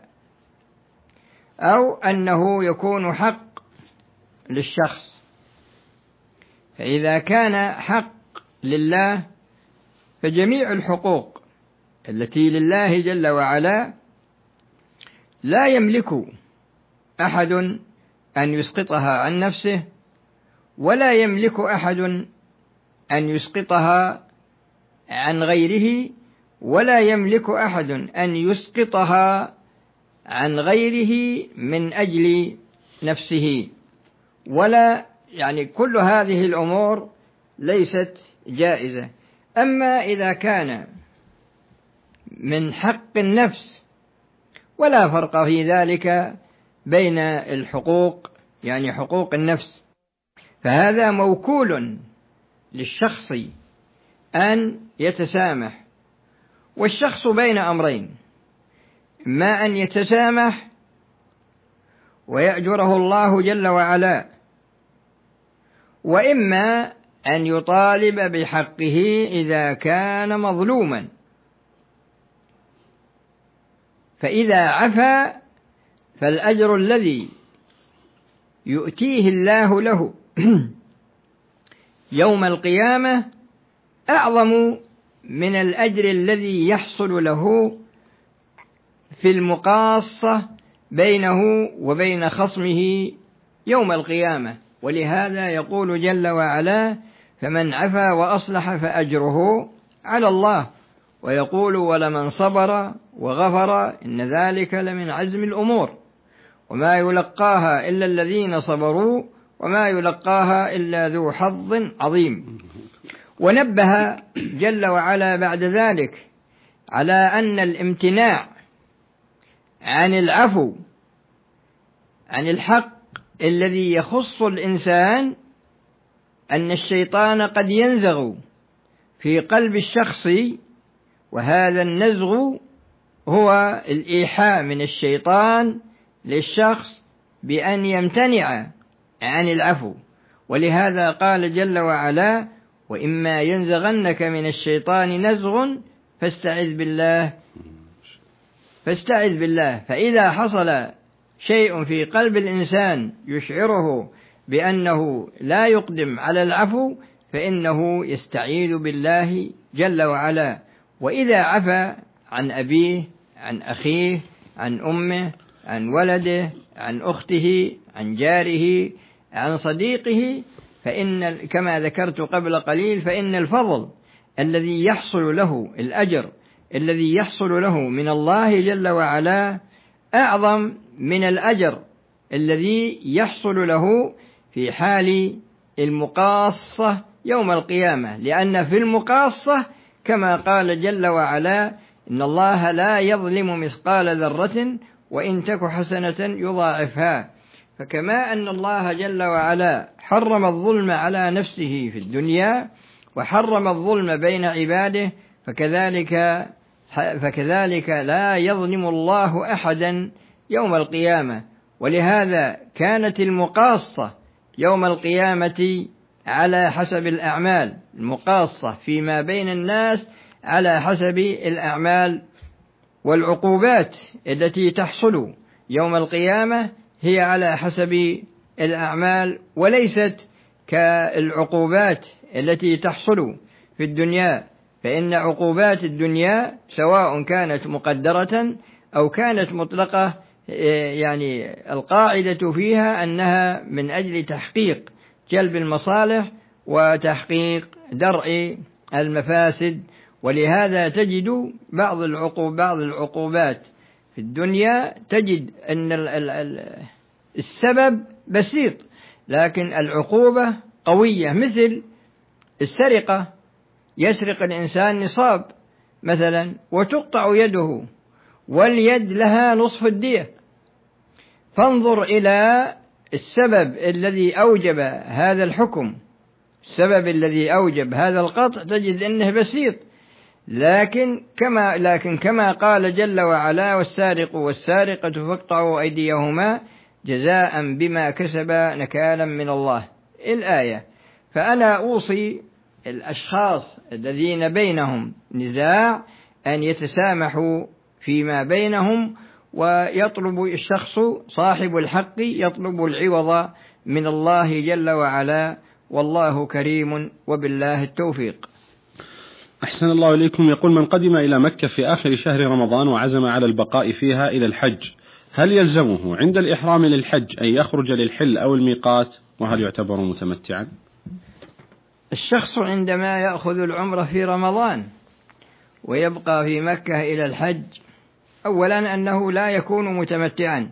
أو أنه يكون حق للشخص. فإذا كان حق لله فجميع الحقوق التي لله جل وعلا لا يملك أحد أن يسقطها عن نفسه، ولا يملك أحد أن يسقطها عن غيره، ولا يملك أحد أن يسقطها عن غيره من أجل نفسه، ولا يعني كل هذه الأمور ليست جائزة. أما إذا كان من حق النفس ولا فرق في ذلك بين الحقوق، يعني حقوق النفس، فهذا موكول للشخص أن يتسامح. والشخص بين أمرين: إما أن يتسامح ويأجره الله جل وعلا، وإما أن يطالب بحقه إذا كان مظلوما. فإذا عفا فالأجر الذي يؤتيه الله له يوم القيامة أعظم من الأجر الذي يحصل له في المقاصة بينه وبين خصمه يوم القيامة. ولهذا يقول جل وعلا: فمن عفا وأصلح فأجره على الله. ويقول: ولمن صبر وغفر إن ذلك لمن عزم الأمور، وما يلقاها إلا الذين صبروا وما يلقاها إلا ذو حظ عظيم. ونبه جل وعلا بعد ذلك على أن الامتناع عن العفو عن الحق الذي يخص الإنسان، أن الشيطان قد ينزغ في قلب الشخص، وهذا النزغ هو الإيحاء من الشيطان للشخص بأن يمتنع عن العفو. ولهذا قال جل وعلا: وإما ينزغنك من الشيطان نزغ فاستعذ بالله فاستعذ بالله. فإذا حصل شيء في قلب الإنسان يشعره بأنه لا يقدم على العفو فإنه يستعيذ بالله جل وعلا. وإذا عفا عن أبيه، عن أخيه، عن أمه، عن ولده، عن أخته، عن جاره، عن صديقه، فإن كما ذكرت قبل قليل فإن الفضل الذي يحصل له، الأجر الذي يحصل له من الله جل وعلا أعظم من الأجر الذي يحصل له في حال المقاصة يوم القيامة. لأن في المقاصة كما قال جل وعلا: إن الله لا يظلم مثقال ذرة وإن تك حسنة يضاعفها. فكما أن الله جل وعلا حرم الظلم على نفسه في الدنيا وحرم الظلم بين عباده، فكذلك فكذلك لا يظلم الله أحدا يوم القيامة. ولهذا كانت المقاصة يوم القيامة على حسب الأعمال، المقاصة فيما بين الناس على حسب الأعمال، والعقوبات التي تحصل يوم القيامة هي على حسب الأعمال وليست كالعقوبات التي تحصل في الدنيا، فإن عقوبات الدنيا سواء كانت مقدرة أو كانت مطلقة، يعني القاعدة فيها أنها من أجل تحقيق جلب المصالح وتحقيق درء المفاسد. ولهذا تجد بعض العقوب بعض العقوبات في الدنيا تجد أن السبب بسيط لكن العقوبة قوية، مثل السرقة، يسرق الإنسان نصاب مثلا وتقطع يده واليد لها نصف الدية، فانظر إلى السبب الذي أوجب هذا الحكم، السبب الذي أوجب هذا القطع تجد أنه بسيط، لكن كما لكن كما قال جل وعلا: والسارق والسارقة فاقطعوا أيديهما جزاء بما كسبا نكالا من الله، الآية. فأنا أوصي الأشخاص الذين بينهم نزاع أن يتسامحوا فيما بينهم، ويطلب الشخص صاحب الحق يطلب العوض من الله جل وعلا، والله كريم وبالله التوفيق. أحسن الله إليكم. يقول: من قدم إلى مكة في آخر شهر رمضان وعزم على البقاء فيها إلى الحج، هل يلزمه عند الإحرام للحج أن يخرج للحل أو الميقات؟ وهل يعتبر متمتعا؟ الشخص عندما يأخذ العمرة في رمضان ويبقى في مكة إلى الحج، أولا أنه لا يكون متمتعا،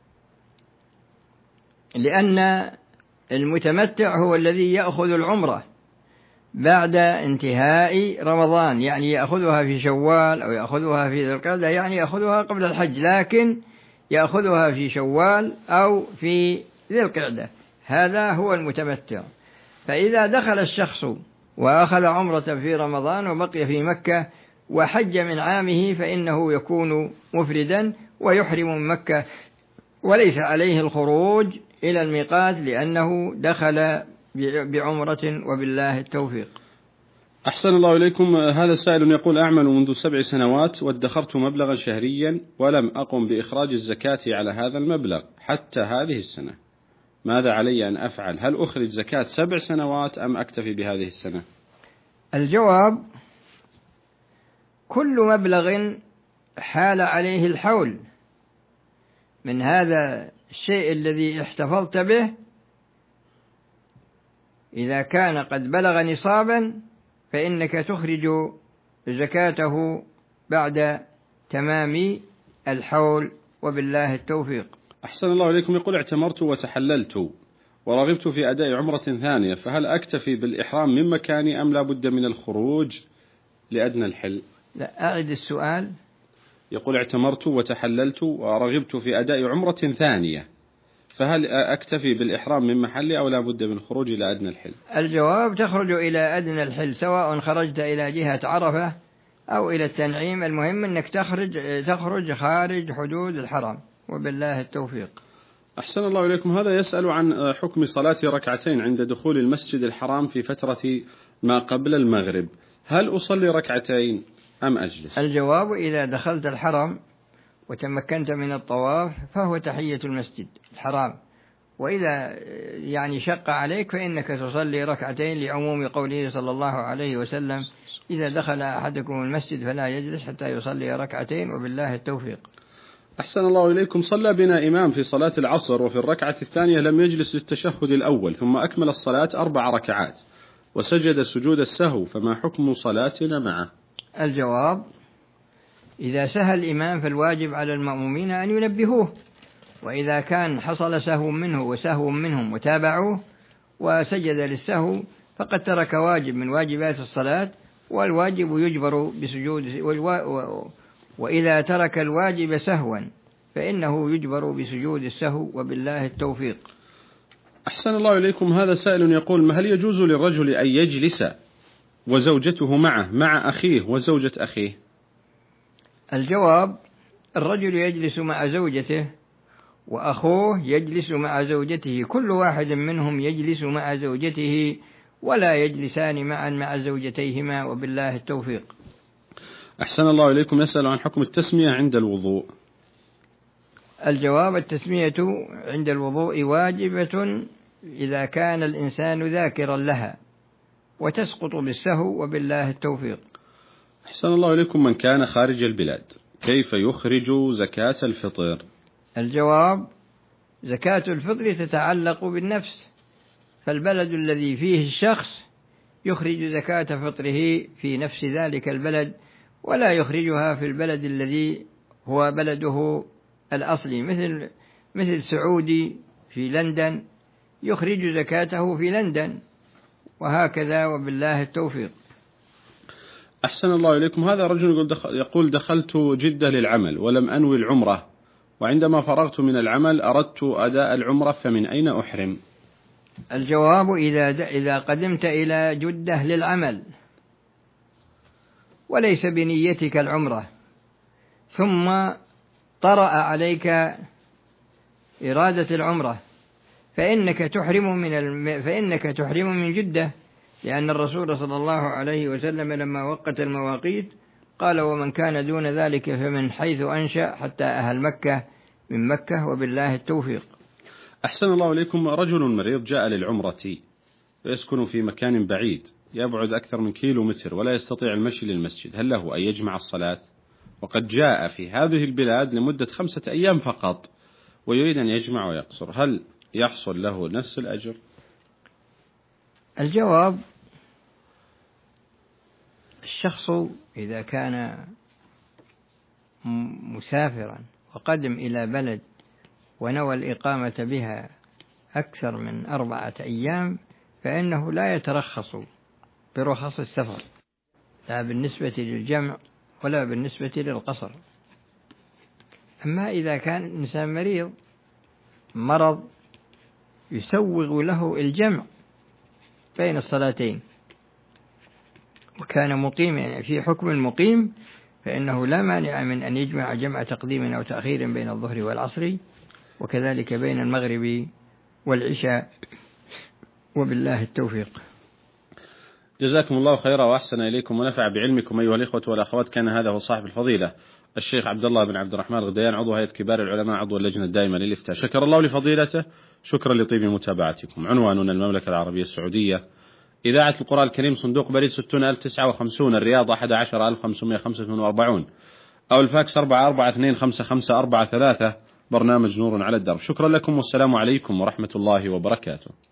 لأن المتمتع هو الذي يأخذ العمرة بعد انتهاء رمضان، يعني يأخذها في شوال أو يأخذها في ذي القعدة، يعني يأخذها قبل الحج، لكن يأخذها في شوال أو في ذي القعدة، هذا هو المتمتع. فإذا دخل الشخص وأخذ عمرة في رمضان وبقي في مكة وحج من عامه فإنه يكون مفردا ويحرم من مكة، وليس عليه الخروج إلى الميقات لأنه دخل بعمرة، وبالله التوفيق. أحسن الله إليكم. هذا السائل يقول: أعمل منذ سبع سنوات وادخرت مبلغا شهريا ولم أقم بإخراج الزكاة على هذا المبلغ حتى هذه السنة، ماذا علي أن أفعل؟ هل أخرج زكاة سبع سنوات أم أكتفي بهذه السنة؟ الجواب: كل مبلغ حال عليه الحول من هذا الشيء الذي احتفظت به، إذا كان قد بلغ نصابا فإنك تخرج زكاته بعد تمام الحول، وبالله التوفيق. أحسن الله إليكم. يقول: اعتمرت وتحللت ورغبت في أداء عمرة ثانية، فهل أكتفي بالإحرام من مكاني أم لا بد من الخروج لأدنى الحل؟ لا، أعد السؤال. يقول: اعتمرت وتحللت ورغبت في أداء عمرة ثانية، فهل أكتفي بالإحرام من محلي أو لا بد من الخروج إلى أدنى الحل؟ الجواب: تخرج إلى أدنى الحل، سواء خرجت إلى جهة عرفة أو إلى التنعيم، المهم أنك تخرج تخرج خارج حدود الحرم، وبالله التوفيق. أحسن الله إليكم. هذا يسأل عن حكم صلاة ركعتين عند دخول المسجد الحرام في فترة ما قبل المغرب، هل أصلي ركعتين أم أجلس؟ الجواب: إذا دخلت الحرم وتمكنت من الطواف فهو تحية المسجد الحرام، وإذا يعني شق عليك فإنك تصلي ركعتين، لعموم قوله صلى الله عليه وسلم: إذا دخل أحدكم المسجد فلا يجلس حتى يصلي ركعتين، وبالله التوفيق. أحسن الله إليكم. صلى بنا إمام في صلاة العصر وفي الركعة الثانية لم يجلس للتشهد الأول، ثم أكمل الصلاة أربع ركعات وسجد سجود السهو، فما حكم صلاتنا معه؟ الجواب: إذا سهى الإمام فالواجب على المأمومين أن ينبهوه، وإذا كان حصل سهو منه وسهو منهم وتابعوه وسجد للسهو فقد ترك واجب من واجبات الصلاة، والواجب يجبر بسجود، وإذا ترك الواجب سهوا فإنه يجبر بسجود السهو، وبالله التوفيق. أحسن الله إليكم. هذا سائل يقول: هل يجوز للرجل أن يجلس وزوجته معه مع أخيه وزوجة أخيه؟ الجواب: الرجل يجلس مع زوجته وأخوه يجلس مع زوجته، كل واحد منهم يجلس مع زوجته ولا يجلسان معا مع زوجتيهما، وبالله التوفيق. أحسن الله إليكم، يسأل عن حكم التسمية عند الوضوء. الجواب: التسمية عند الوضوء واجبة إذا كان الإنسان ذاكرا لها، وتسقط بالسهو، وبالله التوفيق. أحسن الله إليكم، من كان خارج البلاد كيف يخرج زكاة الفطر؟ الجواب: زكاة الفطر تتعلق بالنفس، فالبلد الذي فيه الشخص يخرج زكاة فطره في نفس ذلك البلد، ولا يخرجها في البلد الذي هو بلده الأصلي، مثل مثل سعودي في لندن يخرج زكاته في لندن، وهكذا، وبالله التوفيق. أحسن الله إليكم، هذا رجل يقول دخلت جدة للعمل ولم أنوي العمرة، وعندما فرغت من العمل أردت أداء العمرة، فمن أين أحرم؟ الجواب: إذا إذا قدمت إلى جدة للعمل وليس بنيتك العمرة، ثم طرأ عليك إرادة العمرة، فإنك تحرم من الم... فإنك تحرم من جدة، لأن الرسول صلى الله عليه وسلم لما وقت المواقيت قال: ومن كان دون ذلك فمن حيث أنشأ حتى أهل مكة من مكة، وبالله التوفيق. أحسن الله إليكم، رجل مريض جاء للعمرة ويسكن في مكان بعيد يبعد أكثر من كيلو متر ولا يستطيع المشي للمسجد، هل له أن يجمع الصلاة؟ وقد جاء في هذه البلاد لمدة خمسة أيام فقط ويريد أن يجمع ويقصر، هل يحصل له نفس الأجر؟ الجواب: الشخص إذا كان مسافرا وقدم إلى بلد ونوى الإقامة بها أكثر من أربعة أيام، فإنه لا يترخص برخص السفر، لا بالنسبة للجمع ولا بالنسبة للقصر. أما إذا كان الإنسان مريض مرض يسوغ له الجمع بين الصلاتين، وكان مقيم يعني في حكم المقيم، فإنه لا مانع من أن يجمع جمع تقديم أو تأخير بين الظهر والعصر، وكذلك بين المغرب والعشاء، وبالله التوفيق. جزاكم الله خيرا وأحسن إليكم ونفع بعلمكم أيها الإخوة والأخوات. كان هذا هو صاحب الفضيلة الشيخ عبد الله بن عبد الرحمن الغديان، عضو هيئة كبار العلماء، عضو اللجنة الدائمة للإفتاء. شكر الله لفضيلته، شكرا لطيب متابعتكم. عنواننا المملكة العربية السعودية، إذاعة القرآن الكريم، صندوق بريد ستون ألف وتسعة وخمسين، الرياض أحد عشر ألف وخمسمائة وخمسة وأربعين، أو الفاكس أربعة أربعة اثنين خمسة خمسة أربعة ثلاثة. برنامج نور على الدرب. شكرا لكم، والسلام عليكم ورحمة الله وبركاته.